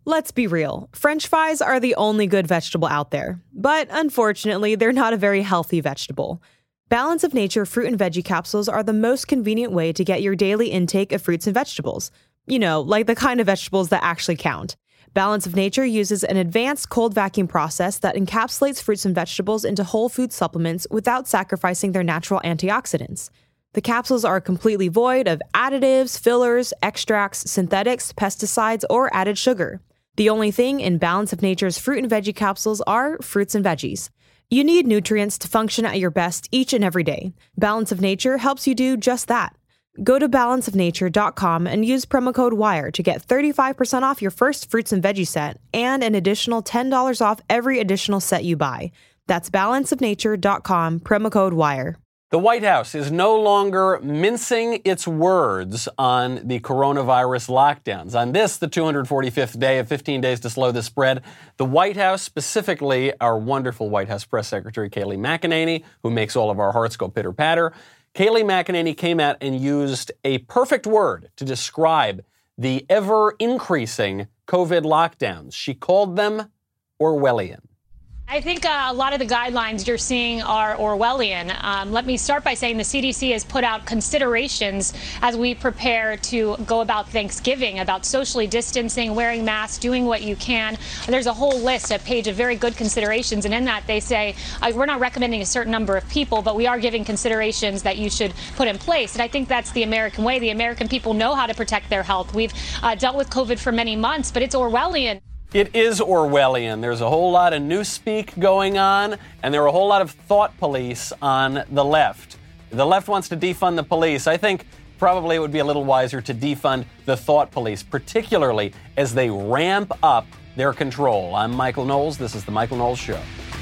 Let's be real, French fries are the only good vegetable out there. But unfortunately, they're not a very healthy vegetable. Balance of Nature fruit and veggie capsules are the most convenient way to get your daily intake of fruits and vegetables. You know, like the kind of vegetables that actually count. Balance of Nature uses an advanced cold vacuum process that encapsulates fruits and vegetables into whole food supplements without sacrificing their natural antioxidants. The capsules are completely void of additives, fillers, extracts, synthetics, pesticides, or added sugar. The only thing in Balance of Nature's fruit and veggie capsules are fruits and veggies. You need nutrients to function at your best each and every day. Balance of Nature helps you do just that. Go to balanceofnature.com and use promo code WIRE to get 35% off your first fruits and veggie set and an additional $10 off every additional set you buy. That's balanceofnature.com, promo code WIRE. The White House is no longer mincing its words on the coronavirus lockdowns. On this, the 245th day of 15 days to slow the spread, the White House, specifically our wonderful White House Press Secretary Kayleigh McEnany, who makes all of our hearts go pitter-patter, Kayleigh McEnany came out and used a perfect word to describe the ever-increasing COVID lockdowns. She called them Orwellian. I think a lot of the guidelines you're seeing are Orwellian. Let me start by saying the CDC has put out considerations as we prepare to go about Thanksgiving, about socially distancing, wearing masks, doing what you can. There's a whole list, a page of very good considerations. And in that, they say, we're not recommending a certain number of people, but we are giving considerations that you should put in place. And I think that's the American way. The American people know how to protect their health. We've dealt with COVID for many months, but it's Orwellian. It is Orwellian. There's a whole lot of newspeak going on, and there are a whole lot of thought police on the left. The left wants to defund the police. I think probably it would be a little wiser to defund the thought police, particularly as they ramp up their control. I'm Michael Knowles. This is The Michael Knowles Show.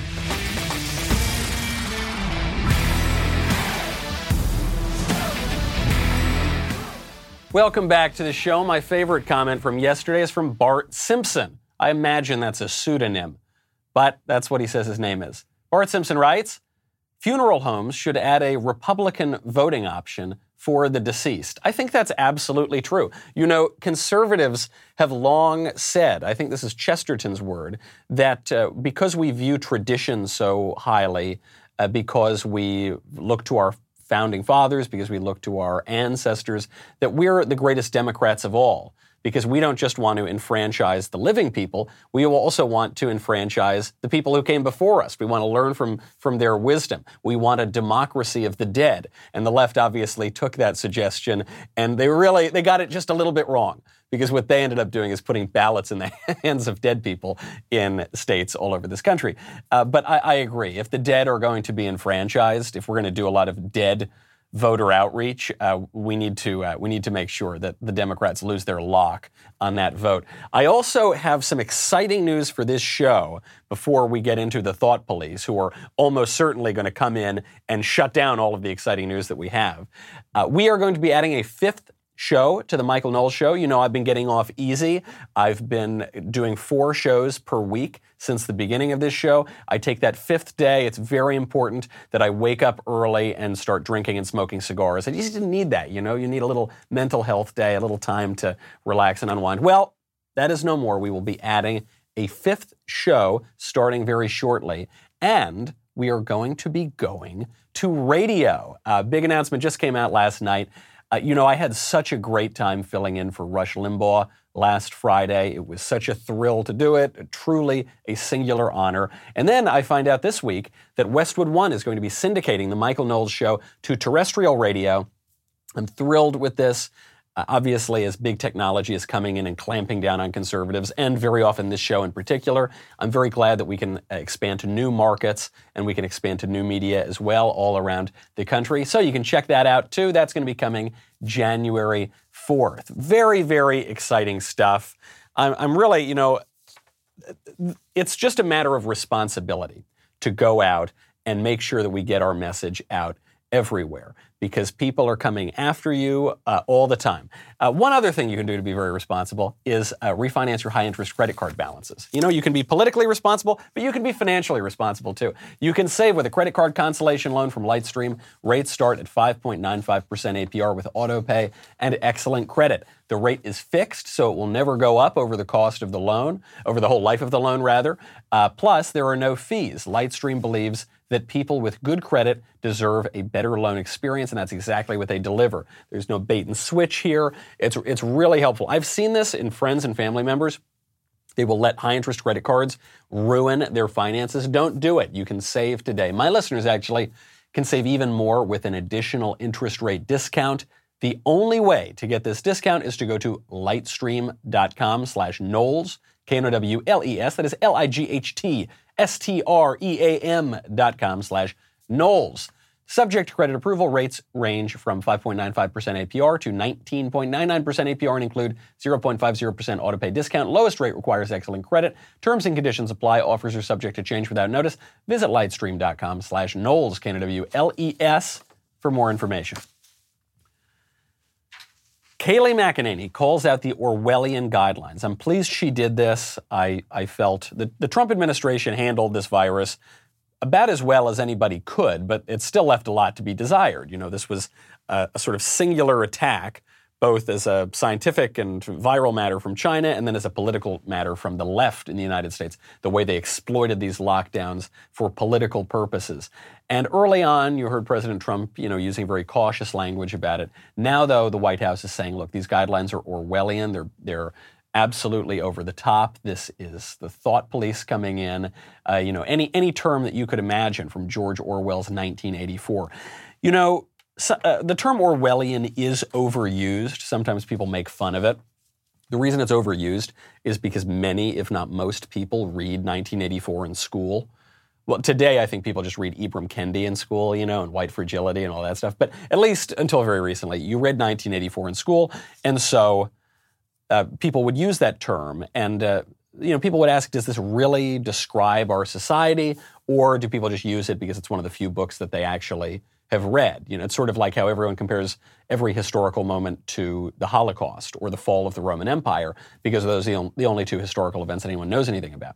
Welcome back to the show. My favorite comment from yesterday is from Bart Simpson. I imagine that's a pseudonym, but that's what he says his name is. Bart Simpson writes, funeral homes should add a Republican voting option for the deceased. I think that's absolutely true. You know, conservatives have long said, I think this is Chesterton's word, that because we view tradition so highly, because we look to our founding fathers, because we look to our ancestors, that we're the greatest Democrats of all. Because we don't just want to enfranchise the living people, we also want to enfranchise the people who came before us. We want to learn from their wisdom. We want a democracy of the dead. And the left obviously took that suggestion, and they got it just a little bit wrong. Because what they ended up doing is putting ballots in the hands of dead people in states all over this country. But I agree. If the dead are going to be enfranchised, if we're going to do a lot of dead voter outreach, we need to make sure that the Democrats lose their lock on that vote. I also have some exciting news for this show before we get into the thought police, who are almost certainly going to come in and shut down all of the exciting news that we have. We are going to be adding a fifth show to the Michael Knowles Show. You know, I've been getting off easy. I've been doing 4 shows per week since the beginning of this show. I take that 5th day. It's very important that I wake up early and start drinking and smoking cigars. I just didn't need that, you know. You need a little mental health day, a little time to relax and unwind. Well, that is no more. We will be adding a 5th show starting very shortly, and we are going to be going to radio. A big announcement just came out last night. You know, I had such a great time filling in for Rush Limbaugh last Friday. It was such a thrill to do it, truly a singular honor. And then I find out this week that Westwood One is going to be syndicating the Michael Knowles Show to terrestrial radio. I'm thrilled with this. Obviously, as big technology is coming in and clamping down on conservatives, and very often this show in particular, I'm very glad that we can expand to new markets and we can expand to new media as well all around the country. So you can check that out too. That's going to be coming January 4th. Very, very exciting stuff. I'm really, you know, it's just a matter of responsibility to go out and make sure that we get our message out everywhere because people are coming after you all the time. One other thing you can do to be very responsible is refinance your high-interest credit card balances. You know, you can be politically responsible, but you can be financially responsible too. You can save with a credit card consolation loan from Lightstream. Rates start at 5.95% APR with autopay and excellent credit. The rate is fixed, so it will never go up over the cost of the loan, over the whole life of the loan, rather. Plus, there are no fees. Lightstream believes that people with good credit deserve a better loan experience, and that's exactly what they deliver. There's no bait and switch here. It's really helpful. I've seen this in friends and family members. They will let high-interest credit cards ruin their finances. Don't do it. You can save today. My listeners actually can save even more with an additional interest rate discount. The only way to get this discount is to go to lightstream.com/Knowles, Knowles. That is lightstream.com/Knowles. Subject to credit approval, rates range from 5.95% APR to 19.99% APR and include 0.50% autopay discount. Lowest rate requires excellent credit. Terms and conditions apply. Offers are subject to change without notice. Visit lightstream.com/Knowles, Knowles, for more information. Kayleigh McEnany calls out the Orwellian guidelines. I'm pleased she did this. I felt the Trump administration handled this virus about as well as anybody could, but it still left a lot to be desired. You know, this was a sort of singular attack, both as a scientific and viral matter from China and then as a political matter from the left in the United States, the way they exploited these lockdowns for political purposes. And early on, you heard President Trump, using very cautious language about it. Now, though, the White House is saying, look, these guidelines are Orwellian. They're absolutely over the top. This is the thought police coming in. Any term that you could imagine from George Orwell's 1984. The term Orwellian is overused. Sometimes people make fun of it. The reason it's overused is because many, if not most people, read 1984 in school. Well, today I think people just read Ibram Kendi in school, and White Fragility and all that stuff. But at least until very recently, you read 1984 in school, and so people would use that term. And people would ask, does this really describe our society, or do people just use it because it's one of the few books that they actually have read? It's sort of like how everyone compares every historical moment to the Holocaust or the fall of the Roman Empire, because those are the only two historical events that anyone knows anything about.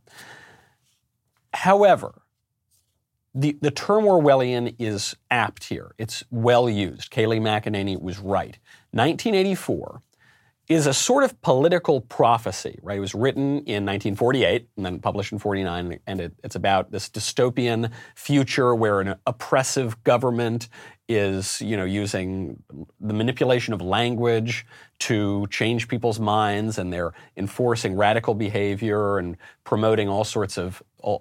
However, the term Orwellian is apt here. It's well used. Kayleigh McEnany was right. 1984 is a sort of political prophecy, right? It was written in 1948 and then published in 49, and it's about this dystopian future where an oppressive government is, using the manipulation of language to change people's minds, and they're enforcing radical behavior and promoting all sorts of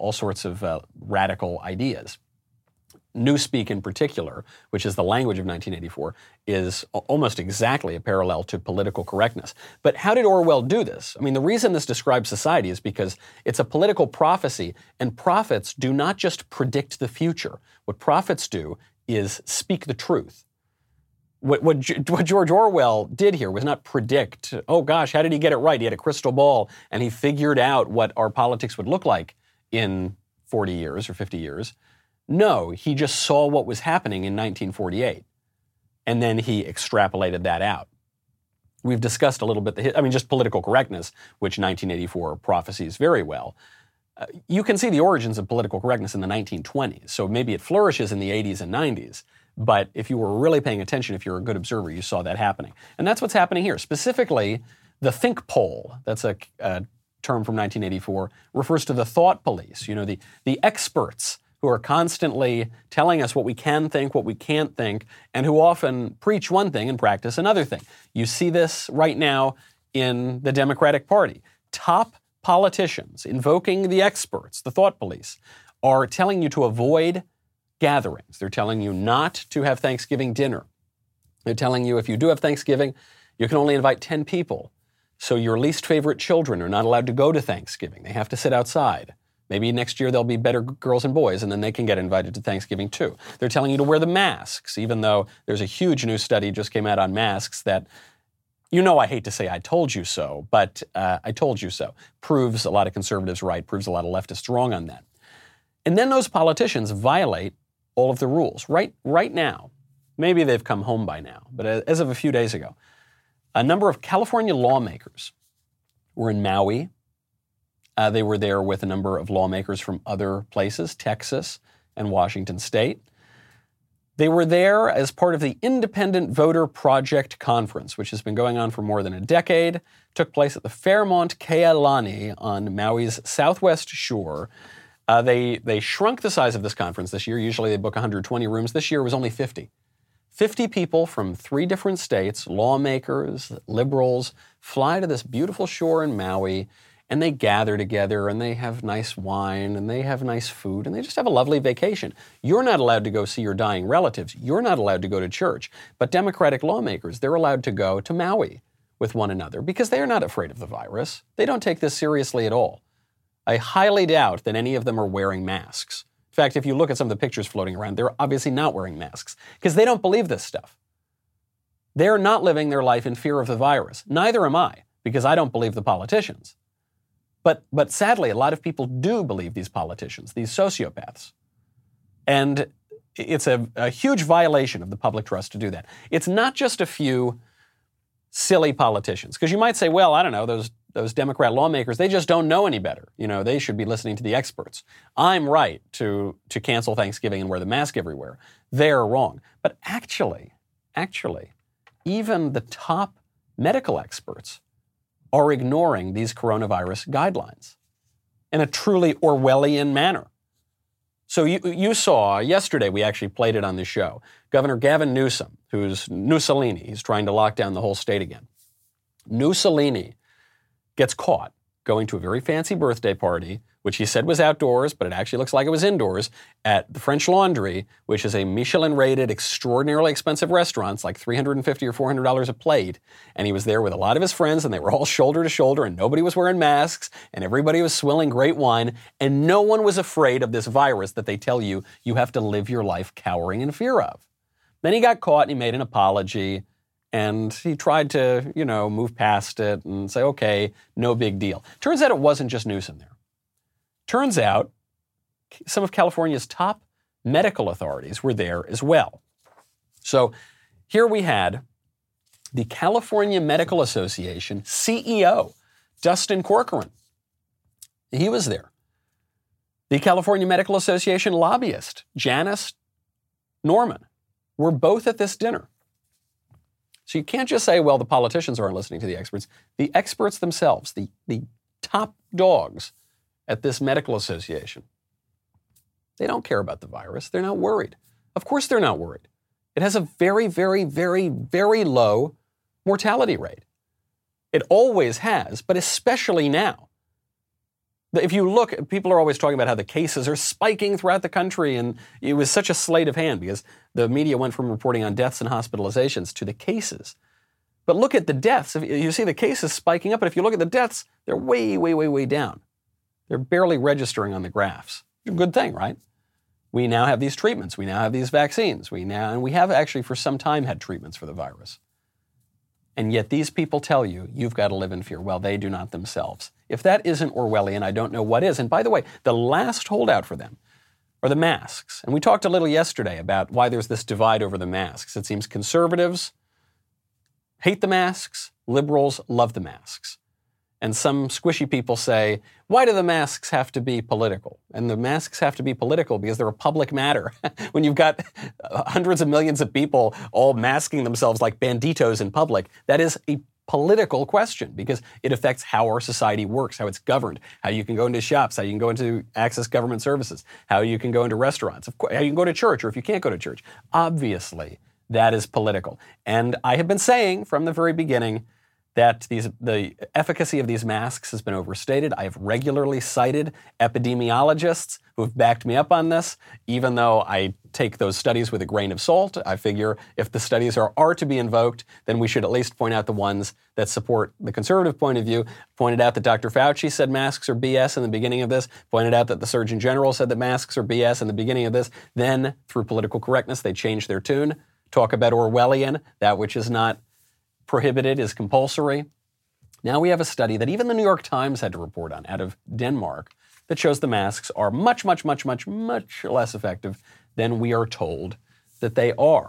radical ideas. Newspeak in particular, which is the language of 1984, is almost exactly a parallel to political correctness. But how did Orwell do this? I mean, the reason this describes society is because it's a political prophecy, and prophets do not just predict the future. What prophets do is speak the truth. What George Orwell did here was not predict, oh gosh, how did he get it right? He had a crystal ball, and he figured out what our politics would look like in 40 years or 50 years. No, he just saw what was happening in 1948, and then he extrapolated that out. We've discussed a little bit just political correctness, which 1984 prophesies very well. You can see the origins of political correctness in the 1920s, so maybe it flourishes in the 80s and 90s, but if you were really paying attention, if you're a good observer, you saw that happening. And that's what's happening here. Specifically, the think poll, that's a term from 1984, refers to the thought police, the experts who are constantly telling us what we can think, what we can't think, and who often preach one thing and practice another thing. You see this right now in the Democratic Party. Top politicians, invoking the experts, the thought police, are telling you to avoid gatherings. They're telling you not to have Thanksgiving dinner. They're telling you if you do have Thanksgiving, you can only invite 10 people. So your least favorite children are not allowed to go to Thanksgiving. They have to sit outside. Maybe next year there'll be better girls and boys, and then they can get invited to Thanksgiving too. They're telling you to wear the masks, even though there's a huge new study just came out on masks that, I hate to say I told you so, but I told you so. Proves a lot of conservatives right, proves a lot of leftists wrong on that. And then those politicians violate all of the rules. Right now, Maybe they've come home by now, but as of a few days ago, a number of California lawmakers were in Maui. They were there with a number of lawmakers from other places, Texas and Washington State. They were there as part of the Independent Voter Project Conference, which has been going on for more than a decade. It took place at the Fairmont Kea Lani on Maui's southwest shore. They shrunk the size of this conference this year. Usually they book 120 rooms. This year it was only 50. 50 people from 3 different states, lawmakers, liberals, fly to this beautiful shore in Maui, and they gather together, and they have nice wine, and they have nice food, and they just have a lovely vacation. You're not allowed to go see your dying relatives. You're not allowed to go to church. But Democratic lawmakers, they're allowed to go to Maui with one another because they are not afraid of the virus. They don't take this seriously at all. I highly doubt that any of them are wearing masks. In fact, if you look at some of the pictures floating around, they're obviously not wearing masks because they don't believe this stuff. They're not living their life in fear of the virus. Neither am I, because I don't believe the politicians. But sadly, a lot of people do believe these politicians, these sociopaths. And it's a huge violation of the public trust to do that. It's not just a few silly politicians, because you might say, well, I don't know, those Democrat lawmakers, they just don't know any better. You know, they should be listening to the experts. I'm right to cancel Thanksgiving and wear the mask everywhere. They're wrong. But actually, even the top medical experts are ignoring these coronavirus guidelines in a truly Orwellian manner. So you saw, yesterday we actually played it on this show, Governor Gavin Newsom, who's Mussolini, he's trying to lock down the whole state again. Mussolini gets caught going to a very fancy birthday party, which he said was outdoors, but it actually looks like it was indoors, at the French Laundry, which is a Michelin-rated, extraordinarily expensive restaurant. It's like $350 or $400 a plate. And he was there with a lot of his friends, and they were all shoulder to shoulder, and nobody was wearing masks, and everybody was swilling great wine, and no one was afraid of this virus that they tell you have to live your life cowering in fear of. Then he got caught, and he made an apology, and he tried to, move past it and say, okay, no big deal. Turns out it wasn't just Newsom there. Turns out some of California's top medical authorities were there as well. So here we had the California Medical Association CEO, Dustin Corcoran. He was there. The California Medical Association lobbyist, Janice Norman, were both at this dinner. So you can't just say, well, the politicians aren't listening to the experts. The experts themselves, the top dogs at this medical association, they don't care about the virus. They're not worried. Of course they're not worried. It has a very, very, very, very low mortality rate. It always has, but especially now. If you look, people are always talking about how the cases are spiking throughout the country, and it was such a sleight of hand because the media went from reporting on deaths and hospitalizations to the cases. But look at the deaths. You see the cases spiking up, but if you look at the deaths, they're way, way, way, way down. They're barely registering on the graphs. Good thing, right? We now have these treatments. We now have these vaccines. And we have actually for some time had treatments for the virus. And yet these people tell you, you've got to live in fear. Well, they do not themselves. If that isn't Orwellian, I don't know what is. And by the way, the last holdout for them are the masks. And we talked a little yesterday about why there's this divide over the masks. It seems conservatives hate the masks, liberals love the masks. And some squishy people say, why do the masks have to be political? And the masks have to be political because they're a public matter. When you've got hundreds of millions of people all masking themselves like banditos in public, that is a political question because it affects how our society works, how it's governed, how you can go into shops, how you can go into access government services, how you can go into restaurants, of course, how you can go to church or if you can't go to church. Obviously, that is political. And I have been saying from the very beginning that the efficacy of these masks has been overstated. I have regularly cited epidemiologists who have backed me up on this, even though I take those studies with a grain of salt. I figure if the studies are to be invoked, then we should at least point out the ones that support the conservative point of view. Pointed out that Dr. Fauci said masks are BS in the beginning of this. Pointed out that the Surgeon General said that masks are BS in the beginning of this. Then, through political correctness, they changed their tune. Talk about Orwellian, that which is not prohibited is compulsory. Now we have a study that even the New York Times had to report on out of Denmark that shows the masks are much, much, much, much, much less effective than we are told that they are.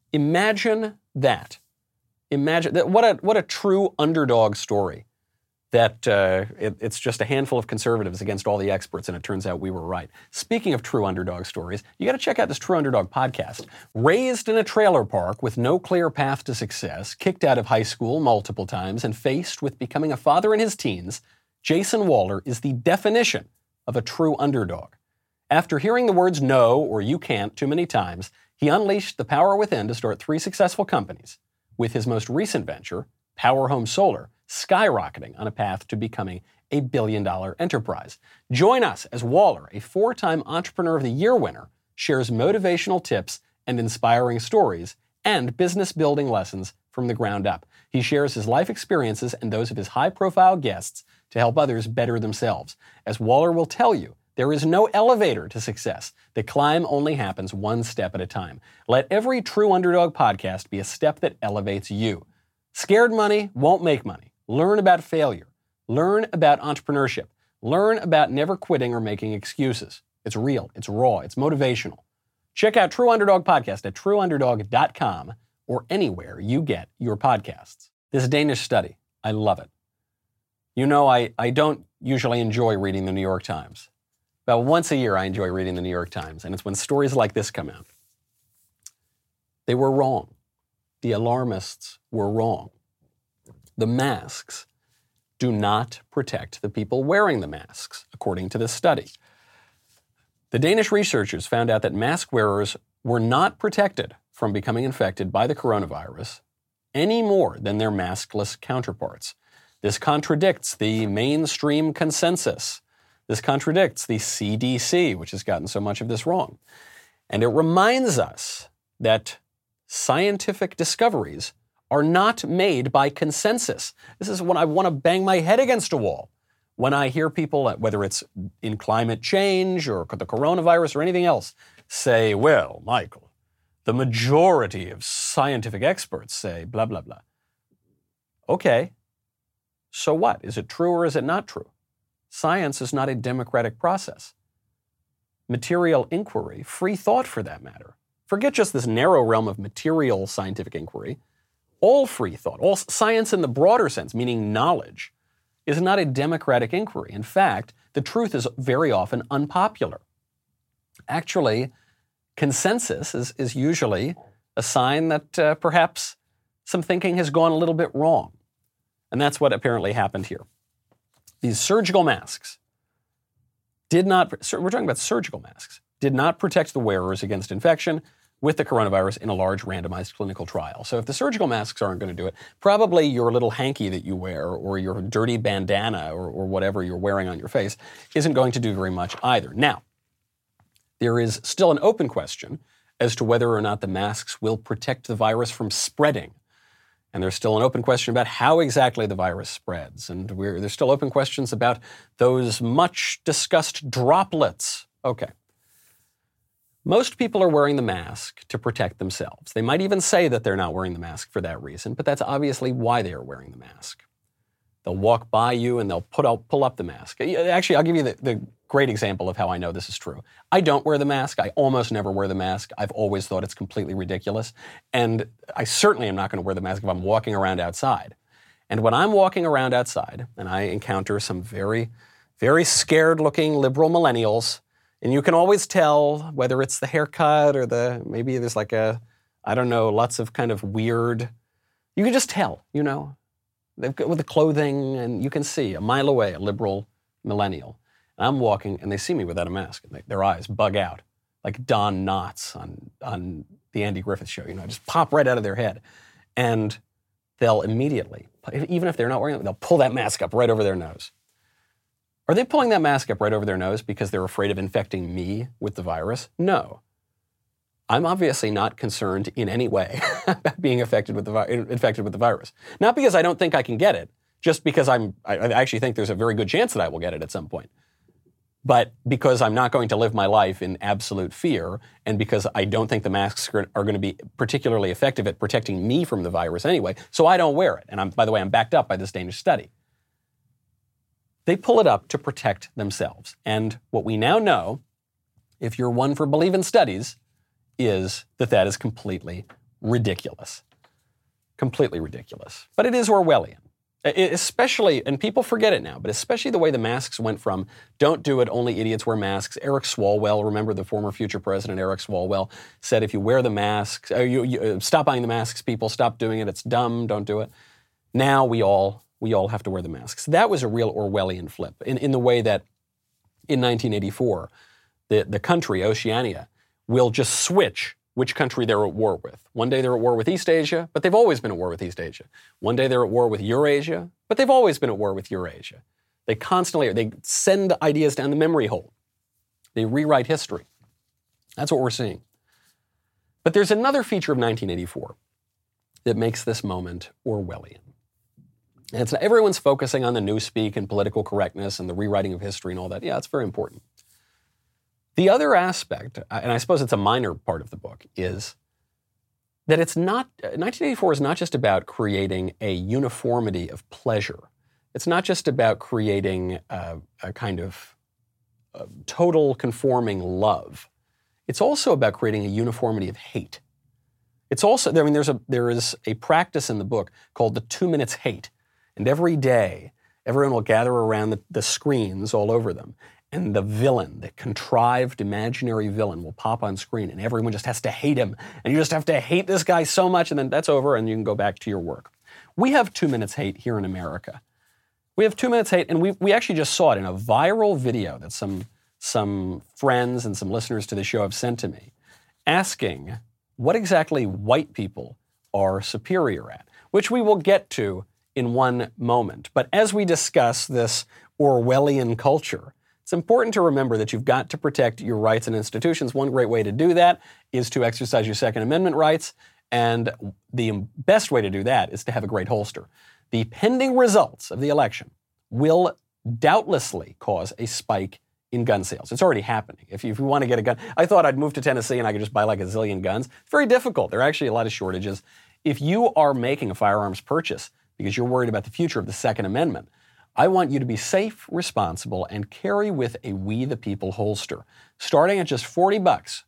Imagine that. Imagine that. What a true underdog story. That it's just a handful of conservatives against all the experts, and it turns out we were right. Speaking of true underdog stories, you got to check out this True Underdog podcast. Raised in a trailer park with no clear path to success, kicked out of high school multiple times, and faced with becoming a father in his teens, Jason Waller is the definition of a true underdog. After hearing the words no or you can't too many times, he unleashed the power within to start 3 successful companies, with his most recent venture, Power Home Solar, skyrocketing on a path to becoming a billion-dollar enterprise. Join us as Waller, a 4-time Entrepreneur of the Year winner, shares motivational tips and inspiring stories and business-building lessons from the ground up. He shares his life experiences and those of his high-profile guests to help others better themselves. As Waller will tell you, there is no elevator to success. The climb only happens one step at a time. Let every True Underdog podcast be a step that elevates you. Scared money won't make money. Learn about failure. Learn about entrepreneurship. Learn about never quitting or making excuses. It's real. It's raw. It's motivational. Check out True Underdog Podcast at trueunderdog.com or anywhere you get your podcasts. This Danish study, I love it. You know, I don't usually enjoy reading the New York Times. About once a year, I enjoy reading the New York Times, and it's when stories like this come out. They were wrong. The alarmists were wrong. The masks do not protect the people wearing the masks, according to this study. The Danish researchers found out that mask wearers were not protected from becoming infected by the coronavirus any more than their maskless counterparts. This contradicts the mainstream consensus. This contradicts the CDC, which has gotten so much of this wrong. And it reminds us that scientific discoveries are not made by consensus. This is when I want to bang my head against a wall. When I hear people, whether it's in climate change or the coronavirus or anything else, say, well, Michael, the majority of scientific experts say blah, blah, blah. Okay, so what? Is it true or is it not true? Science is not a democratic process. Material inquiry, free thought for that matter, forget just this narrow realm of material scientific inquiry. All free thought, all science in the broader sense, meaning knowledge, is not a democratic inquiry. In fact, the truth is very often unpopular. Actually, consensus is usually a sign that perhaps some thinking has gone a little bit wrong. And that's what apparently happened here. These surgical masks did not, we're talking about surgical masks, did not protect the wearers against infection with the coronavirus in a large randomized clinical trial. So if the surgical masks aren't going to do it, probably your little hanky that you wear or your dirty bandana or whatever you're wearing on your face isn't going to do very much either. Now, there is still an open question as to whether or not the masks will protect the virus from spreading. And there's still an open question about how exactly the virus spreads. And there's still open questions about those much discussed droplets. Okay. Most people are wearing the mask to protect themselves. They might even say that they're not wearing the mask for that reason, but that's obviously why they are wearing the mask. They'll walk by you and they'll pull up the mask. Actually, I'll give you the great example of how I know this is true. I don't wear the mask. I almost never wear the mask. I've always thought it's completely ridiculous. And I certainly am not going to wear the mask if I'm walking around outside. And when I'm walking around outside and I encounter some very, very scared-looking liberal millennials, and you can always tell whether it's the haircut or maybe there's like lots of kind of weird, you can just tell, you know, with the clothing, and you can see a mile away a liberal millennial. And I'm walking and they see me without a mask and their eyes bug out like Don Knotts on the Andy Griffith Show, you know, just pop right out of their head. And they'll immediately, even if they're not wearing it, they'll pull that mask up right over their nose. Are they pulling that mask up right over their nose because they're afraid of infecting me with the virus? No. I'm obviously not concerned in any way about being infected with the virus. Not because I don't think I can get it, just because I actually think there's a very good chance that I will get it at some point. But because I'm not going to live my life in absolute fear, and because I don't think the masks are going to be particularly effective at protecting me from the virus anyway, so I don't wear it. And by the way, I'm backed up by this Danish study. They pull it up to protect themselves. And what we now know, if you're one for believing studies, is that is completely ridiculous. Completely ridiculous. But it is Orwellian. Especially, and people forget it now, but especially the way the masks went from don't do it, only idiots wear masks. Eric Swalwell, remember the former future president Eric Swalwell, said if you wear the masks, stop buying the masks, people, stop doing it, it's dumb, don't do it. Now we all have to wear the masks. That was a real Orwellian flip in the way that in 1984, the country, Oceania, will just switch which country they're at war with. One day they're at war with East Asia, but they've always been at war with East Asia. One day they're at war with Eurasia, but they've always been at war with Eurasia. They send ideas down the memory hole. They rewrite history. That's what we're seeing. But there's another feature of 1984 that makes this moment Orwellian. And everyone's focusing on the newspeak and political correctness and the rewriting of history and all that. Yeah, it's very important. The other aspect, and I suppose it's a minor part of the book, is that 1984 is not just about creating a uniformity of pleasure. It's not just about creating a kind of total conforming love. It's also about creating a uniformity of hate. It's also, there is a practice in the book called the 2 minutes hate. And every day, everyone will gather around the screens all over them. And the villain, the contrived imaginary villain, will pop on screen, and everyone just has to hate him. And you just have to hate this guy so much, and then that's over, and you can go back to your work. We have 2 minutes hate here in America. We have 2 minutes hate, and we actually just saw it in a viral video that some friends and some listeners to the show have sent to me, asking what exactly white people are superior at, which we will get to in one moment. But as we discuss this Orwellian culture, it's important to remember that you've got to protect your rights and institutions. One great way to do that is to exercise your Second Amendment rights, and the best way to do that is to have a great holster. The pending results of the election will doubtlessly cause a spike in gun sales. It's already happening. If you want to get a gun, I thought I'd move to Tennessee and I could just buy like a zillion guns. It's very difficult. There are actually a lot of shortages. If you are making a firearms purchase because you're worried about the future of the Second Amendment, I want you to be safe, responsible, and carry with a We the People holster, starting at just $40.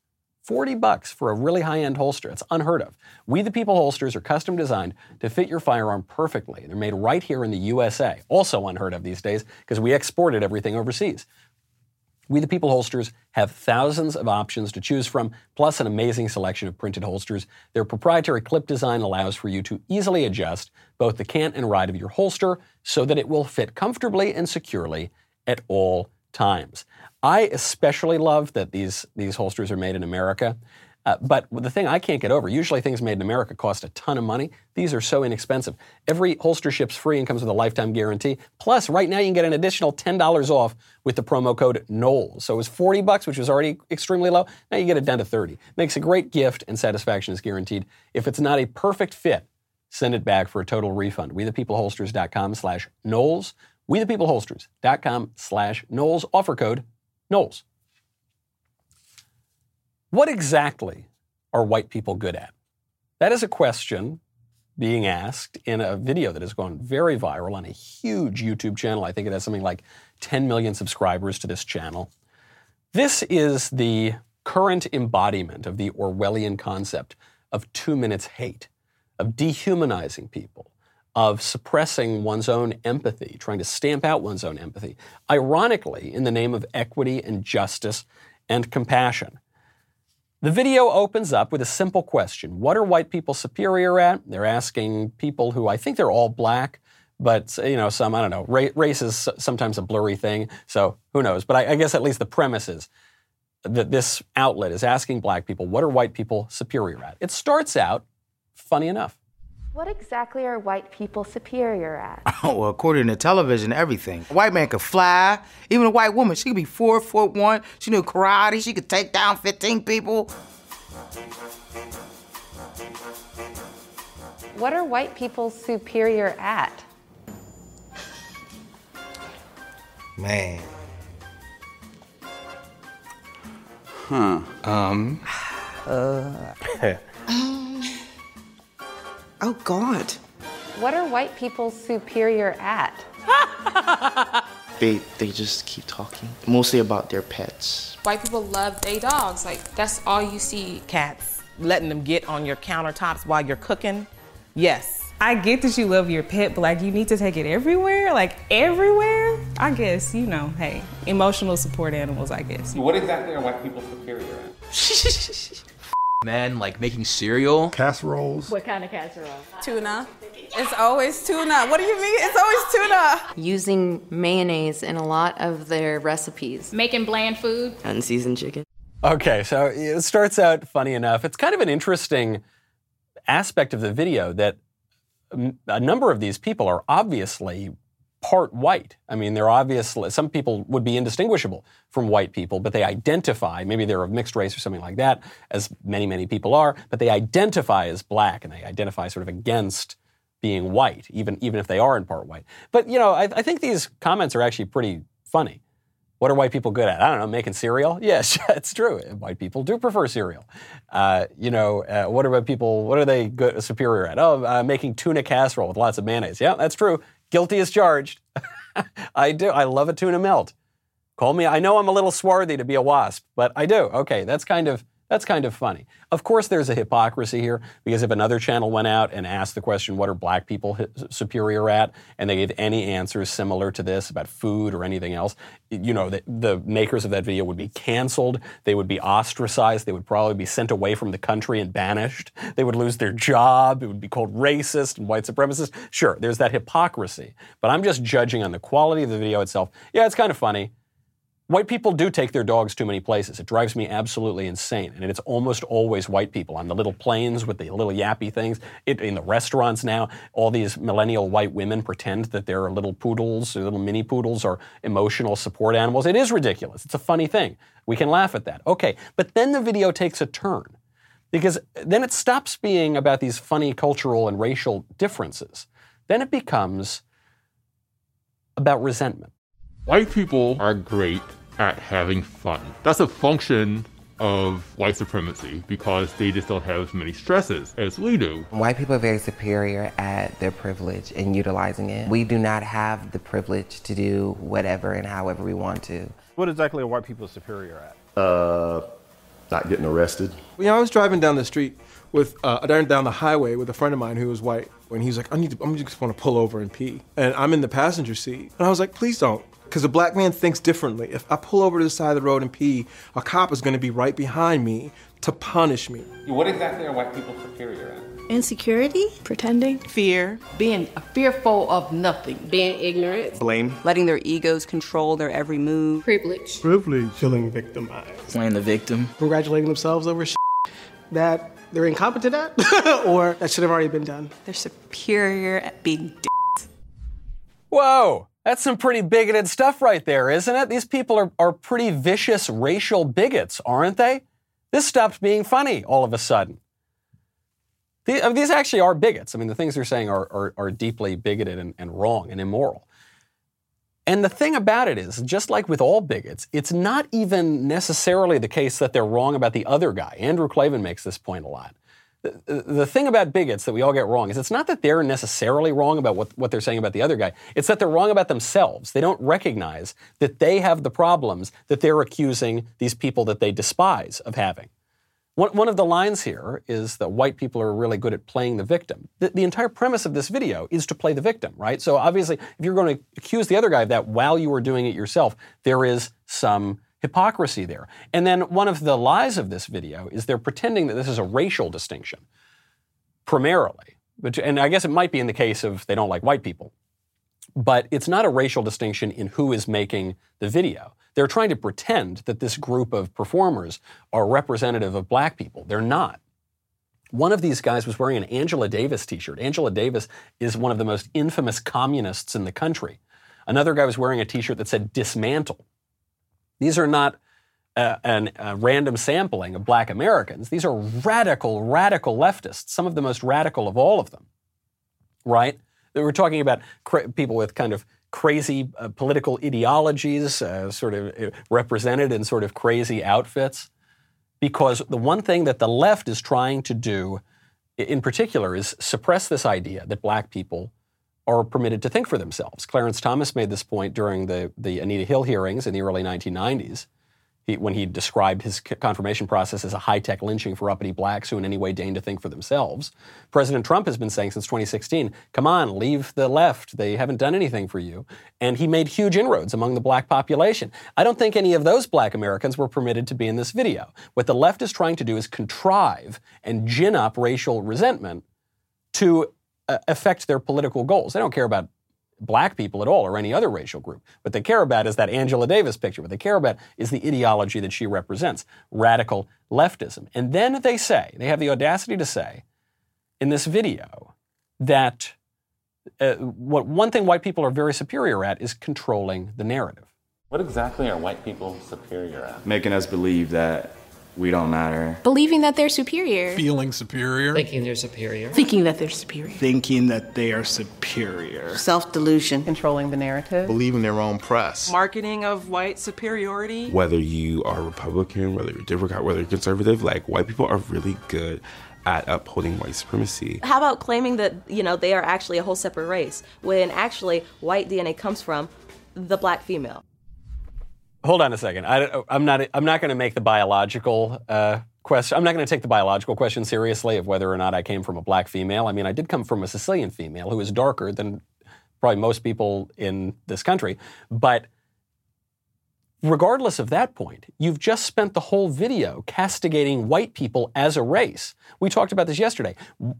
$40 for a really high-end holster. It's unheard of. We the People holsters are custom designed to fit your firearm perfectly. They're made right here in the USA. Also unheard of these days because we exported everything overseas. We the People holsters have thousands of options to choose from, plus an amazing selection of printed holsters. Their proprietary clip design allows for you to easily adjust both the cant and ride of your holster so that it will fit comfortably and securely at all times. I especially love that these holsters are made in America. But the thing I can't get over, usually things made in America cost a ton of money. These are so inexpensive. Every holster ships free and comes with a lifetime guarantee. Plus, right now you can get an additional $10 off with the promo code Knowles. So it was $40, which was already extremely low. Now you get it down to $30. Makes a great gift, and satisfaction is guaranteed. If it's not a perfect fit, send it back for a total refund. WeThePeopleHolsters.com/Knowles. WeThePeopleHolsters.com/Knowles. Offer code Knowles. What exactly are white people good at? That is a question being asked in a video that has gone very viral on a huge YouTube channel. I think it has something like 10 million subscribers to this channel. This is the current embodiment of the Orwellian concept of 2 minutes hate, of dehumanizing people, of suppressing one's own empathy, trying to stamp out one's own empathy, ironically in the name of equity and justice and compassion. The video opens up with a simple question. What are white people superior at? They're asking people who I think they're all black, but some, I don't know, race is sometimes a blurry thing, so who knows. But I guess at least the premise is that this outlet is asking black people, what are white people superior at? It starts out funny enough. What exactly are white people superior at? Oh, well, according to television, everything. A white man could fly. Even a white woman, she could be 4'1". She knew karate. She could take down 15 people. What are white people superior at? Man. Oh, God. What are white people superior at? They just keep talking, mostly about their pets. White people love their dogs. Like, that's all you see. Cats. letting them get on your countertops while you're cooking, yes. I get that you love your pet, but like you need to take it everywhere, like everywhere. I guess, you know, hey, emotional support animals, I guess. What exactly are white people superior at? Man, like making cereal. Casseroles. What kind of casserole? Tuna. It's always tuna. What do you mean? It's always tuna. Using mayonnaise in a lot of their recipes. Making bland food. Unseasoned chicken. Okay, so it starts out funny enough. It's kind of an interesting aspect of the video that a number of these people are obviously part white. I mean, they're obviously, some people would be indistinguishable from white people, but they identify, maybe they're of mixed race or something like that, as many, many people are, but they identify as black and they identify sort of against being white, even if they are in part white. But, you know, I think these comments are actually pretty funny. What are white people good at? I don't know, making cereal? Yes, it's true. White people do prefer cereal. What are they good, superior at? Oh, making tuna casserole with lots of mayonnaise. Yeah, that's true. Guilty as charged. I do. I love a tuna melt. Call me. I know I'm a little swarthy to be a wasp, but I do. Okay, that's kind of funny. Of course, there's a hypocrisy here, because if another channel went out and asked the question, what are black people superior at, and they gave any answers similar to this about food or anything else, you know, the makers of that video would be canceled. They would be ostracized. They would probably be sent away from the country and banished. They would lose their job. It would be called racist and white supremacist. Sure, there's that hypocrisy. But I'm just judging on the quality of the video itself. Yeah, it's kind of funny. White people do take their dogs too many places. It drives me absolutely insane. And it's almost always white people on the little planes with the little yappy things. In the restaurants now, all these millennial white women pretend that they're little poodles, or little mini poodles, or emotional support animals. It is ridiculous. It's a funny thing. We can laugh at that. Okay, but then the video takes a turn, because then it stops being about these funny cultural and racial differences. Then it becomes about resentment. White people are great at having fun. That's a function of white supremacy, because they just don't have as many stresses as we do. White people are very superior at their privilege and utilizing it. We do not have the privilege to do whatever and however we want to. What exactly are white people superior at? Not getting arrested. You know, I was driving down the street down the highway with a friend of mine who was white, when he was like, I'm just want to pull over and pee. And I'm in the passenger seat. And I was like, please don't. Because a black man thinks differently. If I pull over to the side of the road and pee, a cop is going to be right behind me to punish me. What exactly are white people superior at? Insecurity. Pretending. Fear. Being fearful of nothing. Being ignorant. Blame. Letting their egos control their every move. Privilege. Feeling victimized. Playing the victim. Congratulating themselves over shit that they're incompetent at or that should have already been done. They're superior at being d***s. Whoa! That's some pretty bigoted stuff right there, isn't it? These people are pretty vicious racial bigots, aren't they? This stopped being funny all of a sudden. These actually are bigots. I mean, the things they're saying are deeply bigoted and wrong and immoral. And the thing about it is, just like with all bigots, it's not even necessarily the case that they're wrong about the other guy. Andrew Klavan makes this point a lot. The thing about bigots that we all get wrong is it's not that they're necessarily wrong about what they're saying about the other guy. It's that they're wrong about themselves. They don't recognize that they have the problems that they're accusing these people that they despise of having. One of the lines here is that white people are really good at playing the victim. The entire premise of this video is to play the victim, right? So obviously, if you're going to accuse the other guy of that while you are doing it yourself, there is some hypocrisy there. And then one of the lies of this video is they're pretending that this is a racial distinction, primarily. And I guess it might be in the case of they don't like white people. But it's not a racial distinction in who is making the video. They're trying to pretend that this group of performers are representative of black people. They're not. One of these guys was wearing an Angela Davis t-shirt. Angela Davis is one of the most infamous communists in the country. Another guy was wearing a t-shirt that said dismantle. These are not a random sampling of black Americans. These are radical leftists, some of the most radical of all of them, right? We're talking about people with kind of crazy political ideologies, sort of represented in sort of crazy outfits. Because the one thing that the left is trying to do in particular is suppress this idea that black people are permitted to think for themselves. Clarence Thomas made this point during the Anita Hill hearings in the early 1990s. when he described his confirmation process as a high-tech lynching for uppity blacks who in any way deign to think for themselves. President Trump has been saying since 2016, come on, leave the left. They haven't done anything for you. And he made huge inroads among the black population. I don't think any of those black Americans were permitted to be in this video. What the left is trying to do is contrive and gin up racial resentment to affect their political goals. They don't care about black people at all or any other racial group. What they care about is that Angela Davis picture. What they care about is the ideology that she represents, radical leftism. And then they have the audacity to say in this video that one thing white people are very superior at is controlling the narrative. What exactly are white people superior at? Making us believe that we don't matter. Believing that they're superior. Feeling superior. Thinking they're superior. Thinking that they're superior. Thinking that they are superior. Self-delusion. Controlling the narrative. Believing their own press. Marketing of white superiority. Whether you are Republican, whether you're Democrat, whether you're conservative, like white people are really good at upholding white supremacy. How about claiming that, they are actually a whole separate race, when actually white DNA comes from the black female? Hold on a second. I'm not going to make the biological question. I'm not going to take the biological question seriously of whether or not I came from a black female. I mean, I did come from a Sicilian female who is darker than probably most people in this country. But regardless of that point, you've just spent the whole castigating white people as a race. We talked about this yesterday.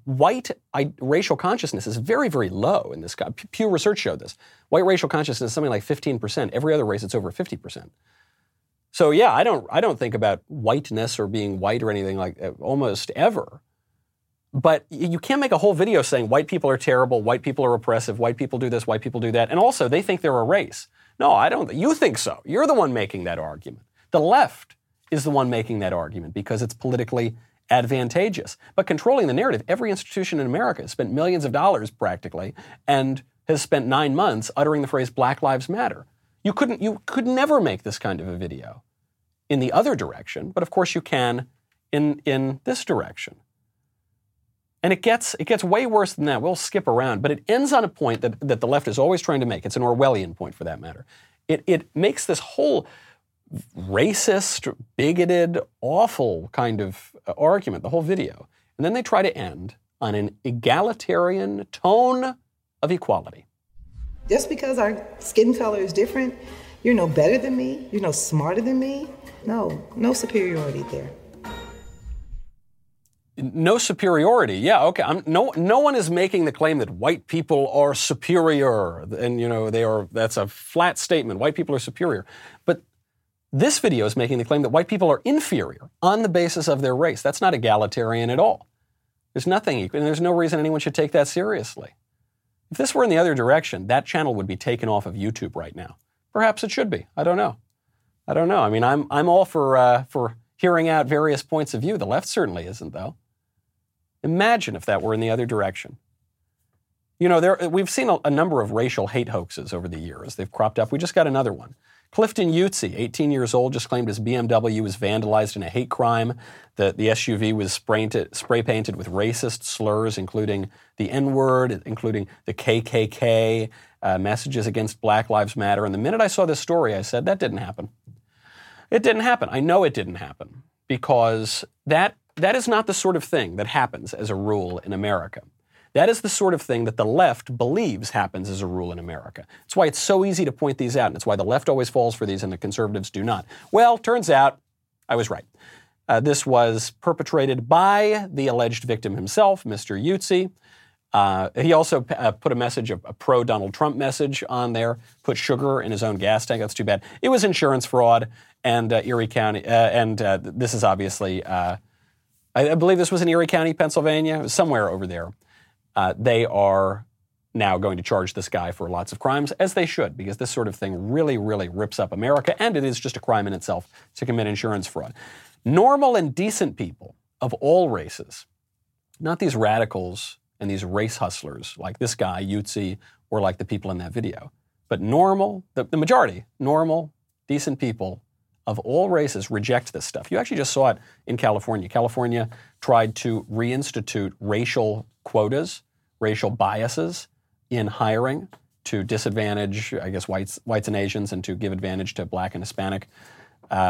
Racial consciousness is very, very low in this country. Pew Research showed this. White racial consciousness is something like 15%. Every other race, it's over 50%. So yeah, I don't think about whiteness or being white or anything like that almost ever. But you can't make a whole video saying white people are terrible, white people are oppressive, white people do this, white people do that, and also they think they're a race. No, I don't. You think so. You're the one making that argument. The left is the one making that argument because it's politically advantageous. But controlling the narrative, every institution in America has spent millions of dollars practically and has spent 9 months uttering the phrase Black Lives Matter. You could never make this kind of a video in the other direction, but of course you can in this direction. And it gets way worse than that. We'll skip around, but it ends on a point that the left is always trying to make. It's an Orwellian point for that matter. It makes this whole racist, bigoted, awful kind of argument, the whole video. And then they try to end on an egalitarian tone of equality. Just because our skin color is different, you're no better than me, you're no smarter than me. No superiority there. No superiority. Yeah, okay. No one is making the claim that white people are superior, and they are. That's a flat statement. White people are superior, but this video is making the claim that white people are inferior on the basis of their race. That's not egalitarian at all. There's nothing equal, and there's no reason anyone should take that seriously. If this were in the other direction, that channel would be taken off of YouTube right now. Perhaps it should be. I don't know. I mean, I'm all for hearing out various points of view. The left certainly isn't, though. Imagine if that were in the other direction. We've seen a number of racial hate hoaxes over the years. They've cropped up. We just got another one. Clifton Yutzi, 18 years old, just claimed his BMW was vandalized in a hate crime. The SUV was spray painted with racist slurs, including the N-word, including the KKK, messages against Black Lives Matter. And the minute I saw this story, I said, that didn't happen. It didn't happen. I know it didn't happen because that is not the sort of thing that happens as a rule in America. That is the sort of thing that the left believes happens as a rule in America. That's why it's so easy to point these out, and it's why the left always falls for these and the conservatives do not. Well, turns out I was right. This was perpetrated by the alleged victim himself, Mr. Yutzi. He also put a message, a pro-Donald Trump message on there, put sugar in his own gas tank. That's too bad. It was insurance fraud, and Erie County, this is obviously, I believe this was in Erie County, Pennsylvania. It was somewhere over there. They are now going to charge this guy for lots of crimes, as they should, because this sort of thing really, really rips up America, and it is just a crime in itself to commit insurance fraud. Normal and decent people of all races, not these radicals and these race hustlers like this guy, Yutzi, or like the people in that video, but normal, the majority, normal, decent people of all races reject this stuff. You actually just saw it in California. California tried to reinstitute racial quotas, racial biases in hiring to disadvantage, I guess, whites and Asians and to give advantage to Black and Hispanic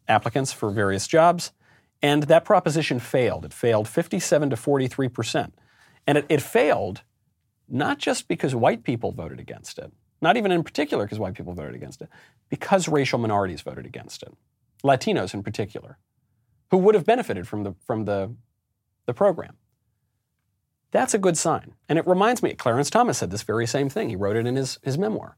applicants for various jobs, and that proposition failed. It failed 57 to 43%. And it failed not just because white people voted against it, not even in particular because white people voted against it, because racial minorities voted against it, Latinos in particular, who would have benefited from the program. That's a good sign. And it reminds me, Clarence Thomas said this very same thing. He wrote it in his memoir.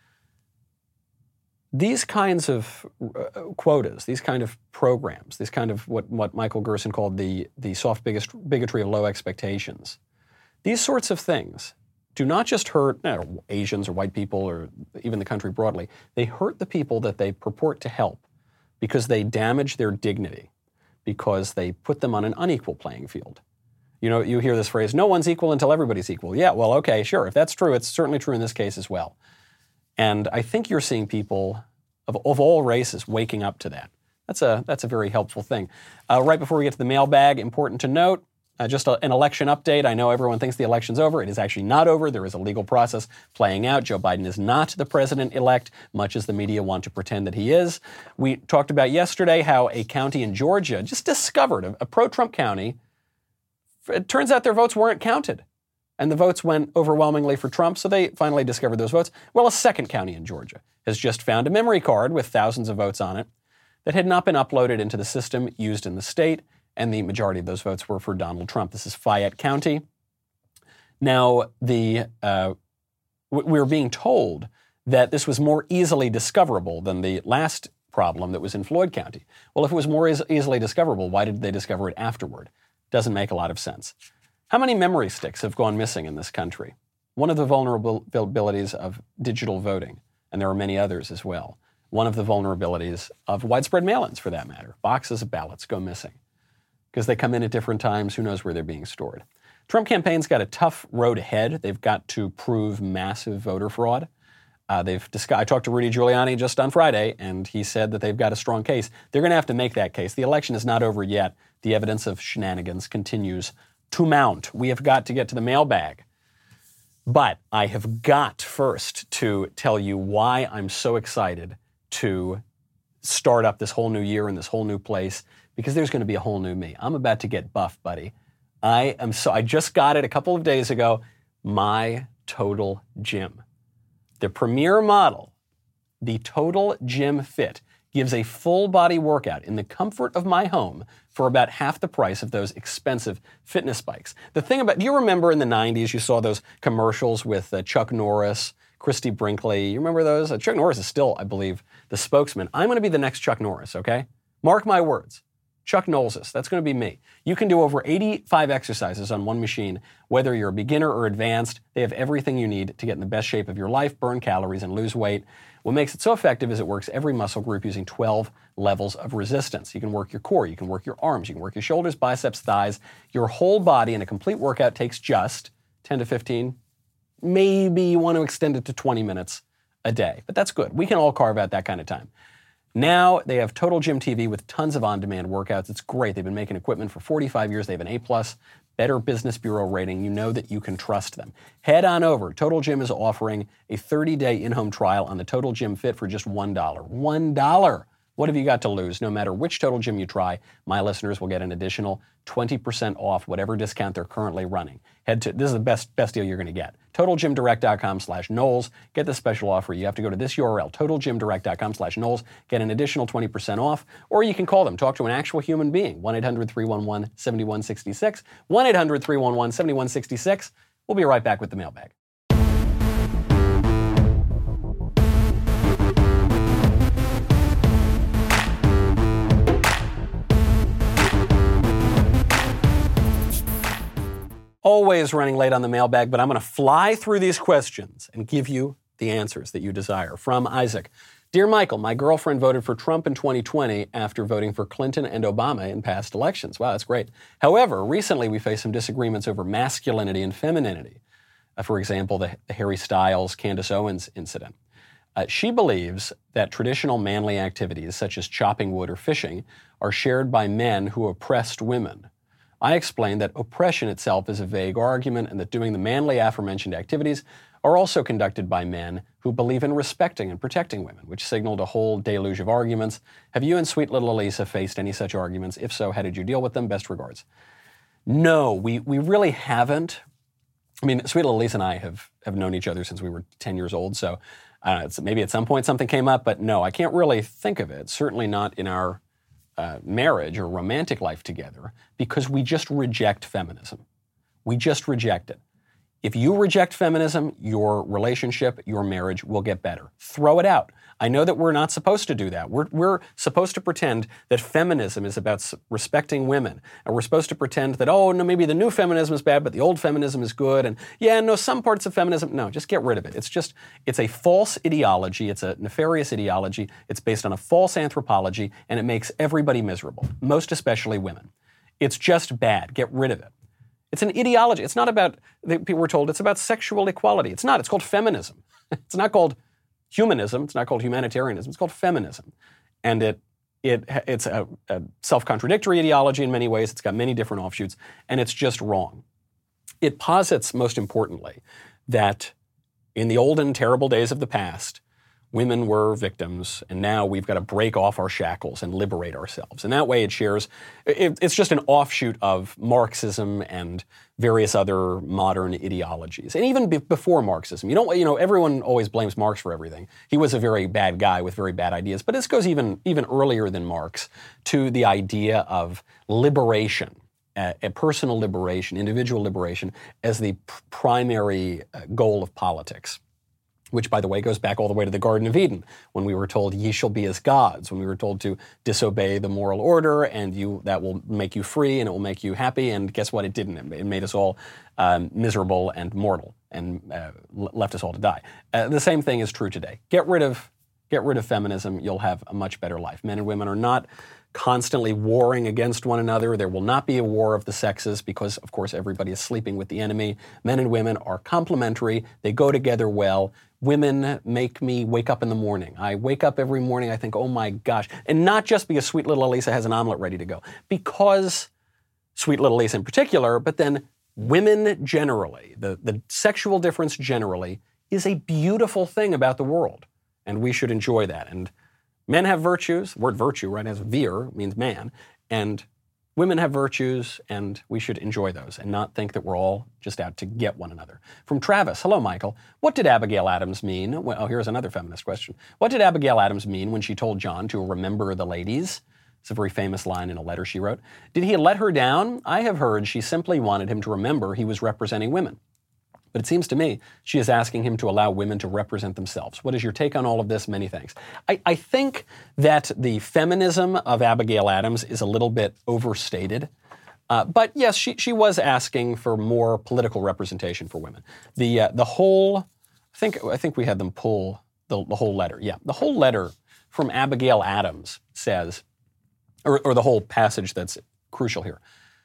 These kinds of quotas, these kind of programs, these kind of what Michael Gerson called the soft bigotry of low expectations, these sorts of things do not just hurt Asians or white people or even the country broadly. They hurt the people that they purport to help because they damage their dignity, because they put them on an unequal playing field. You know, you hear this phrase, no one's equal until everybody's equal. Yeah, well, okay, sure. If that's true, it's certainly true in this case as well. And I think you're seeing people of all races waking up to that. That's a very helpful thing. Right before we get to the mailbag, important to note, just an election update. I know everyone thinks the election's over. It is actually not over. There is a legal process playing out. Joe Biden is not the president-elect, much as the media want to pretend that he is. We talked about yesterday how a county in Georgia just discovered, a pro-Trump county, it turns out their votes weren't counted. And the votes went overwhelmingly for Trump, so they finally discovered those votes. Well, a second county in Georgia has just found a memory card with thousands of votes on it that had not been uploaded into the system used in the state, and the majority of those votes were for Donald Trump. This is Fayette County. Now, we're being told that this was more easily discoverable than the last problem that was in Floyd County. Well, if it was more easily discoverable, why did they discover it afterward? Doesn't make a lot of sense. How many memory sticks have gone missing in this country? One of the vulnerabilities of digital voting, and there are many others as well, one of the vulnerabilities of widespread mail-ins, for that matter. Boxes of ballots go missing because they come in at different times. Who knows where they're being stored? Trump campaign's got a tough road ahead. They've got to prove massive voter fraud. I talked to Rudy Giuliani just on Friday, and he said that they've got a strong case. They're going to have to make that case. The election is not over yet. The evidence of shenanigans continues to mount. We have got to get to the mailbag. But I have got first to tell you why I'm so excited to start up this whole new year in this whole new place, because there's going to be a whole new me. I'm about to get buff, buddy. I just got it a couple of days ago, my Total Gym. The premier model, the Total Gym Fit, gives a full body workout in the comfort of my home for about half the price of those expensive fitness bikes. The thing about, do you remember in the 90s you saw those commercials with Chuck Norris, Christy Brinkley? You remember those? Chuck Norris is still, I believe, the spokesman. I'm going to be the next Chuck Norris, okay? Mark my words. Chuck Knowles, that's going to be me. You can do over 85 exercises on one machine, whether you're a beginner or advanced. They have everything you need to get in the best shape of your life, burn calories, and lose weight. What makes it so effective is it works every muscle group using 12 levels of resistance. You can work your core, you can work your arms, you can work your shoulders, biceps, thighs. Your whole body in a complete workout takes just 10 to 15. Maybe you want to extend it to 20 minutes a day, but that's good. We can all carve out that kind of time. Now they have Total Gym TV with tons of on-demand workouts. It's great. They've been making equipment for 45 years. They have an A+, Better Business Bureau rating. You know that you can trust them. Head on over. Total Gym is offering a 30-day in-home trial on the Total Gym Fit for just $1. $1. What have you got to lose? No matter which Total Gym you try, my listeners will get an additional 20% off whatever discount they're currently running. This is the best deal you're going to get. TotalGymDirect.com/Knowles. Get this special offer. You have to go to this URL, TotalGymDirect.com/Knowles. Get an additional 20% off, or you can call them. Talk to an actual human being. 1-800-311-7166. 1-800-311-7166. We'll be right back with the mailbag. Always running late on the mailbag, but I'm going to fly through these questions and give you the answers that you desire. From Isaac. Dear Michael, my girlfriend voted for Trump in 2020 after voting for Clinton and Obama in past elections. Wow, that's great. However, recently we faced some disagreements over masculinity and femininity. For example, the Harry Styles, Candace Owens incident. She believes that traditional manly activities such as chopping wood or fishing are shared by men who oppressed women. I explained that oppression itself is a vague argument and that doing the manly aforementioned activities are also conducted by men who believe in respecting and protecting women, which signaled a whole deluge of arguments. Have you and sweet little Elisa faced any such arguments? If so, how did you deal with them? Best regards. No, we really haven't. I mean, sweet little Elisa and I have known each other since we were 10 years old, so I don't know, maybe at some point something came up, but no, I can't really think of it, certainly not in our marriage or romantic life together, because we just reject feminism. We just reject it. If you reject feminism, your relationship, your marriage will get better. Throw it out. I know that we're not supposed to do that. We're supposed to pretend that feminism is about respecting women. And we're supposed to pretend that, oh, no, maybe the new feminism is bad, but the old feminism is good. And yeah, no, some parts of feminism, no, just get rid of it. It's a false ideology. It's a nefarious ideology. It's based on a false anthropology, and it makes everybody miserable, most especially women. It's just bad. Get rid of it. It's an ideology. It's not about, people were told, it's about sexual equality. It's not. It's called feminism. It's not called humanism. It's not called humanitarianism. It's called feminism. And it's a self-contradictory ideology in many ways. It's got many different offshoots, and it's just wrong. It posits, most importantly, that in the olden, terrible days of the past, women were victims, and now we've got to break off our shackles and liberate ourselves. And that way it's just an offshoot of Marxism and various other modern ideologies. And even before Marxism, everyone always blames Marx for everything. He was a very bad guy with very bad ideas, but this goes even earlier than Marx to the idea of liberation, a personal liberation, individual liberation as the primary goal of politics. Which, by the way, goes back all the way to the Garden of Eden, when we were told, ye shall be as gods, when we were told to disobey the moral order, and that will make you free, and it will make you happy, and guess what? It didn't. It made us all miserable and mortal, and left us all to die. The same thing is true today. Get rid of feminism, you'll have a much better life. Men and women are not constantly warring against one another. There will not be a war of the sexes because, of course, everybody is sleeping with the enemy. Men and women are complementary. They go together well. Women make me wake up in the morning. I wake up every morning, I think, oh my gosh. And not just because sweet little Elisa has an omelet ready to go. Because sweet little Elisa in particular, but then women generally, the sexual difference generally, is a beautiful thing about the world. And we should enjoy that. And men have virtues. The word virtue, right, has vir, means man. And women have virtues, and we should enjoy those and not think that we're all just out to get one another. From Travis, hello, Michael. What did Abigail Adams mean? Well, here's another feminist question. What did Abigail Adams mean when she told John to remember the ladies? It's a very famous line in a letter she wrote. Did he let her down? I have heard she simply wanted him to remember he was representing women. But it seems to me she is asking him to allow women to represent themselves. What is your take on all of this? Many thanks. I think that the feminism of Abigail Adams is a little bit overstated. But yes, she was asking for more political representation for women. The whole, I think we had them pull the whole letter. Yeah, the whole letter from Abigail Adams says, or the whole passage that's crucial here.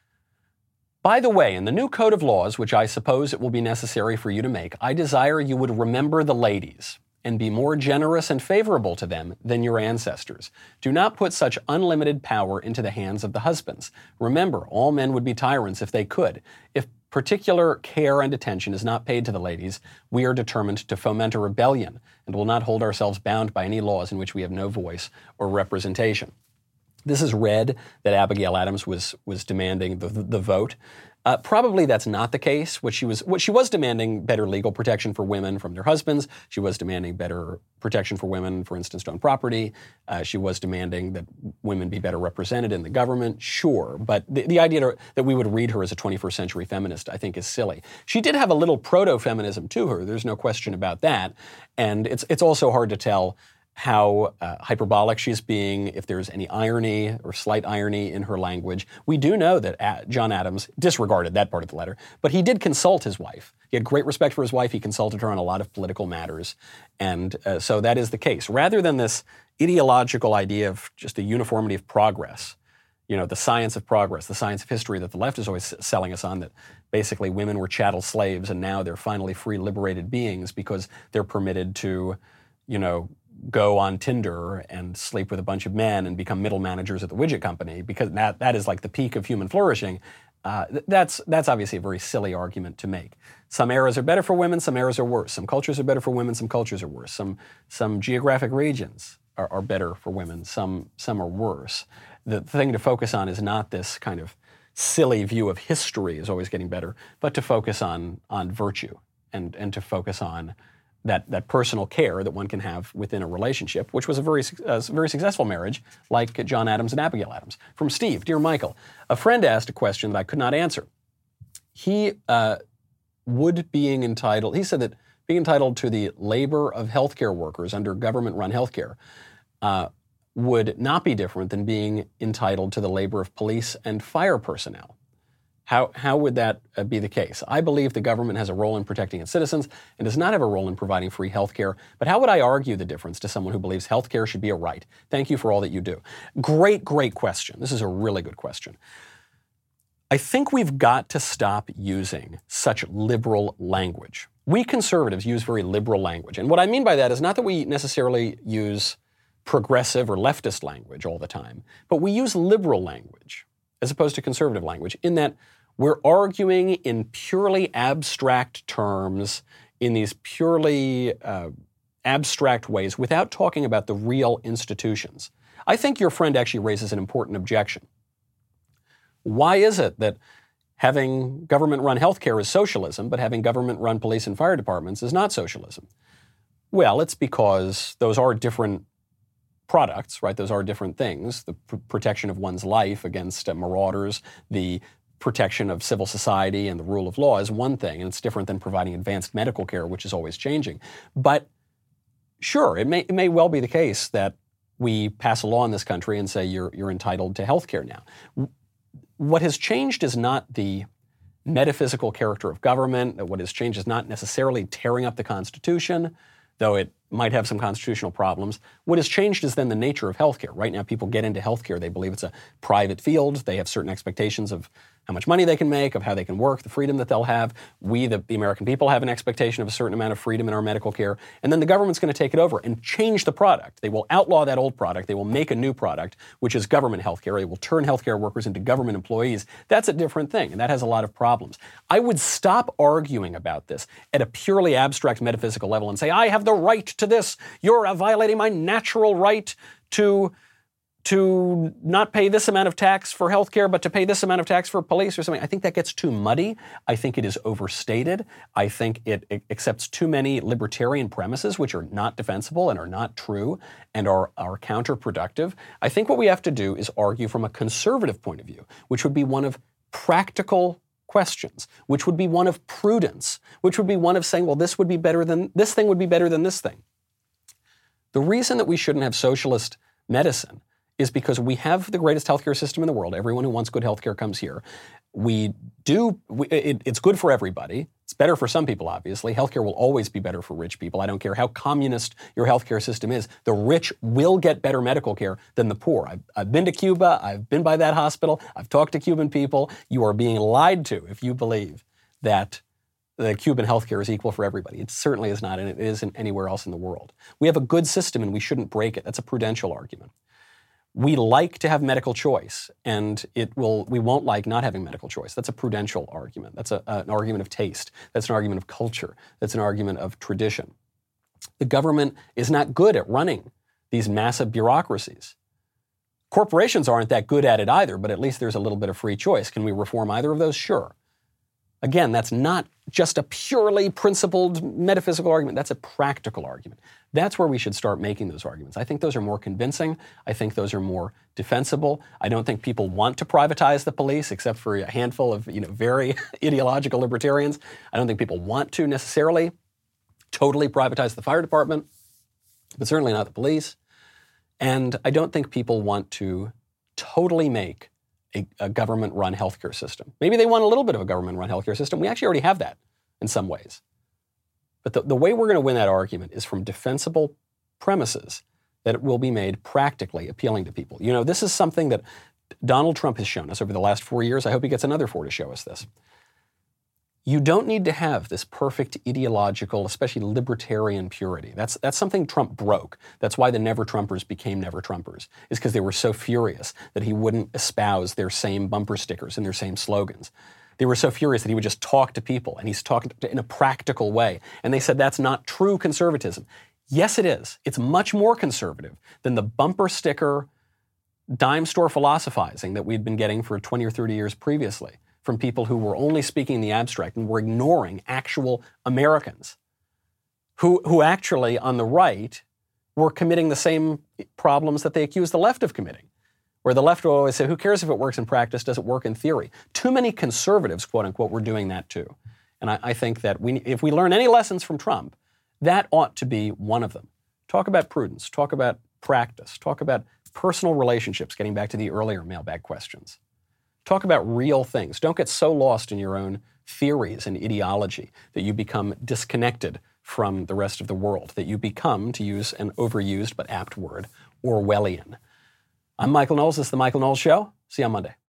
By the way, in the new code of laws, which I suppose it will be necessary for you to make, I desire you would remember the ladies and be more generous and favorable to them than your ancestors. Do not put such unlimited power into the hands of the husbands. Remember, all men would be tyrants if they could. If particular care and attention is not paid to the ladies, we are determined to foment a rebellion and will not hold ourselves bound by any laws in which we have no voice or representation. This is read that Abigail Adams was demanding the vote. Probably that's not the case. What she was demanding better legal protection for women from their husbands. She was demanding better protection for women, for instance, to own property. She was demanding that women be better represented in the government. Sure, but the idea that we would read her as a 21st century feminist, I think, is silly. She did have a little proto-feminism to her. There's no question about that. And it's also hard to tell how hyperbolic she's being, if there's any irony or slight irony in her language. We do know that John Adams disregarded that part of the letter, but he did consult his wife. He had great respect for his wife. He consulted her on a lot of political matters. And so that is the case. Rather than this ideological idea of just the uniformity of progress, the science of progress, the science of history that the left is always selling us on, that basically women were chattel slaves and now they're finally free, liberated beings because they're permitted to, go on Tinder and sleep with a bunch of men and become middle managers at the widget company, because that is like the peak of human flourishing. That's obviously a very silly argument to make. Some eras are better for women, some eras are worse. Some cultures are better for women, some cultures are worse. Some geographic regions are better for women, some are worse. The thing to focus on is not this kind of silly view of history is always getting better, but to focus on virtue and to focus on that personal care that one can have within a relationship, which was a very successful marriage, like John Adams and Abigail Adams. From Steve, dear Michael, a friend asked a question that I could not answer. He said that being entitled to the labor of healthcare workers under government-run healthcare would not be different than being entitled to the labor of police and fire personnel. How would that be the case? I believe the government has a role in protecting its citizens and does not have a role in providing free health care. But how would I argue the difference to someone who believes health care should be a right? Thank you for all that you do. Great question. This is a really good question. I think we've got to stop using such liberal language. We conservatives use very liberal language. And what I mean by that is not that we necessarily use progressive or leftist language all the time, but we use liberal language as opposed to conservative language in that we're arguing in purely abstract terms, in these purely abstract ways, without talking about the real institutions. I think your friend actually raises an important objection. Why is it that having government-run healthcare is socialism, but having government-run police and fire departments is not socialism? Well, it's because those are different products, right? Those are different things. The protection of one's life against marauders, the protection of civil society and the rule of law is one thing, and it's different than providing advanced medical care, which is always changing. But sure, it may well be the case that we pass a law in this country and say you're entitled to health care now. What has changed is not the metaphysical character of government. What has changed is not necessarily tearing up the Constitution, though it might have some constitutional problems. What has changed is then the nature of healthcare. Right now, people get into healthcare. They believe it's a private field. They have certain expectations of how much money they can make, of how they can work, the freedom that they'll have. We, the American people, have an expectation of a certain amount of freedom in our medical care. And then the government's going to take it over and change the product. They will outlaw that old product. They will make a new product, which is government healthcare. They will turn healthcare workers into government employees. That's a different thing, and that has a lot of problems. I would stop arguing about this at a purely abstract metaphysical level and say, I have the right to this. You're violating my natural right to not pay this amount of tax for healthcare, but to pay this amount of tax for police or something. I think that gets too muddy. I think it is overstated. I think it accepts too many libertarian premises, which are not defensible and are not true and are counterproductive. I think what we have to do is argue from a conservative point of view, which would be one of practical questions, which would be one of prudence, which would be one of saying, well, this would be better than this thing would be better than this thing. The reason that we shouldn't have socialist medicine is because we have the greatest healthcare system in the world. Everyone who wants good healthcare comes here. It's good for everybody. It's better for some people, obviously. Healthcare will always be better for rich people. I don't care how communist your healthcare system is. The rich will get better medical care than the poor. I've been to Cuba. I've been by that hospital. I've talked to Cuban people. You are being lied to if you believe that the Cuban healthcare is equal for everybody. It certainly is not, and it isn't anywhere else in the world. We have a good system, and we shouldn't break it. That's a prudential argument. We like to have medical choice, and we won't like not having medical choice. That's a prudential argument. That's an argument of taste. That's an argument of culture. That's an argument of tradition. The government is not good at running these massive bureaucracies. Corporations aren't that good at it either, but at least there's a little bit of free choice. Can we reform either of those? Sure. Again, that's not just a purely principled metaphysical argument. That's a practical argument. That's where we should start making those arguments. I think those are more convincing. I think those are more defensible. I don't think people want to privatize the police, except for a handful of very ideological libertarians. I don't think people want to necessarily totally privatize the fire department, but certainly not the police. And I don't think people want to totally make a government-run healthcare system. Maybe they want a little bit of a government-run healthcare system. We actually already have that in some ways. But the way we're going to win that argument is from defensible premises that it will be made practically appealing to people. This is something that Donald Trump has shown us over the last 4 years. I hope he gets another 4 to show us this. You don't need to have this perfect ideological, especially libertarian purity. That's something Trump broke. That's why the Never-Trumpers became Never-Trumpers, is because they were so furious that he wouldn't espouse their same bumper stickers and their same slogans. They were so furious that he would just talk to people, and he's talking in a practical way. And they said that's not true conservatism. Yes, it is. It's much more conservative than the bumper sticker, dime store philosophizing that we'd been getting for 20 or 30 years previously from people who were only speaking in the abstract and were ignoring actual Americans who actually, on the right, were committing the same problems that they accused the left of committing. Where the left will always say, who cares if it works in practice, does it work in theory? Too many conservatives, quote unquote, were doing that too. And I think that if we learn any lessons from Trump, that ought to be one of them. Talk about prudence, talk about practice, talk about personal relationships, getting back to the earlier mailbag questions. Talk about real things. Don't get so lost in your own theories and ideology that you become disconnected from the rest of the world, that you become, to use an overused but apt word, Orwellian. I'm Michael Knowles. This is The Michael Knowles Show. See you on Monday.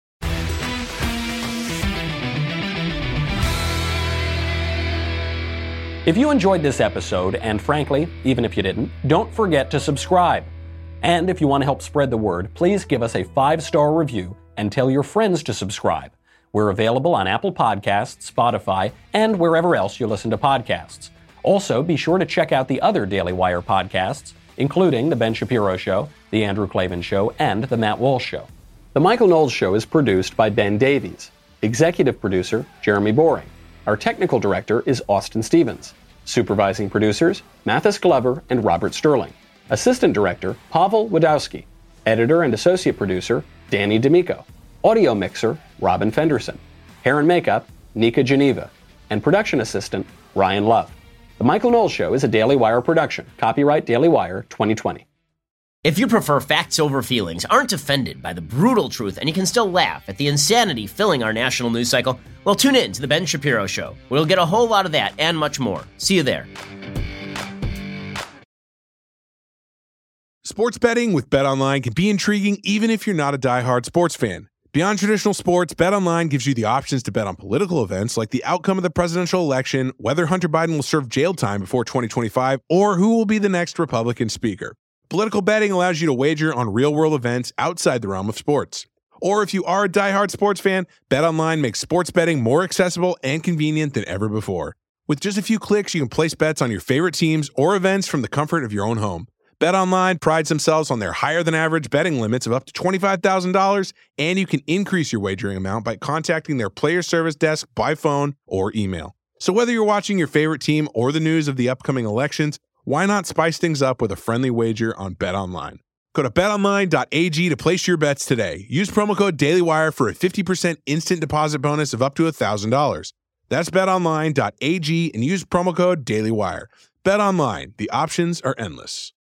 If you enjoyed this episode, and frankly, even if you didn't, don't forget to subscribe. And if you want to help spread the word, please give us a 5-star review and tell your friends to subscribe. We're available on Apple Podcasts, Spotify, and wherever else you listen to podcasts. Also, be sure to check out the other Daily Wire podcasts, including The Ben Shapiro Show, The Andrew Klavan Show, and The Matt Walsh Show. The Michael Knowles Show is produced by Ben Davies. Executive producer, Jeremy Boring. Our technical director is Austin Stevens. Supervising producers, Mathis Glover and Robert Sterling. Assistant director, Pavel Wadowski. Editor and associate producer, Danny D'Amico. Audio mixer, Robin Fenderson. Hair and makeup, Nika Geneva. And production assistant, Ryan Love. The Michael Knowles Show is a Daily Wire production. Copyright Daily Wire 2020. If you prefer facts over feelings, aren't offended by the brutal truth, and you can still laugh at the insanity filling our national news cycle, well, tune in to The Ben Shapiro Show, where you'll get a whole lot of that and much more. See you there. Sports betting with BetOnline can be intriguing even if you're not a diehard sports fan. Beyond traditional sports, BetOnline gives you the options to bet on political events like the outcome of the presidential election, whether Hunter Biden will serve jail time before 2025, or who will be the next Republican speaker. Political betting allows you to wager on real-world events outside the realm of sports. Or if you are a diehard sports fan, BetOnline makes sports betting more accessible and convenient than ever before. With just a few clicks, you can place bets on your favorite teams or events from the comfort of your own home. BetOnline prides themselves on their higher-than-average betting limits of up to $25,000, and you can increase your wagering amount by contacting their player service desk by phone or email. So whether you're watching your favorite team or the news of the upcoming elections, why not spice things up with a friendly wager on BetOnline? Go to betonline.ag to place your bets today. Use promo code DailyWire for a 50% instant deposit bonus of up to $1,000. That's betonline.ag and use promo code DailyWire. BetOnline, the options are endless.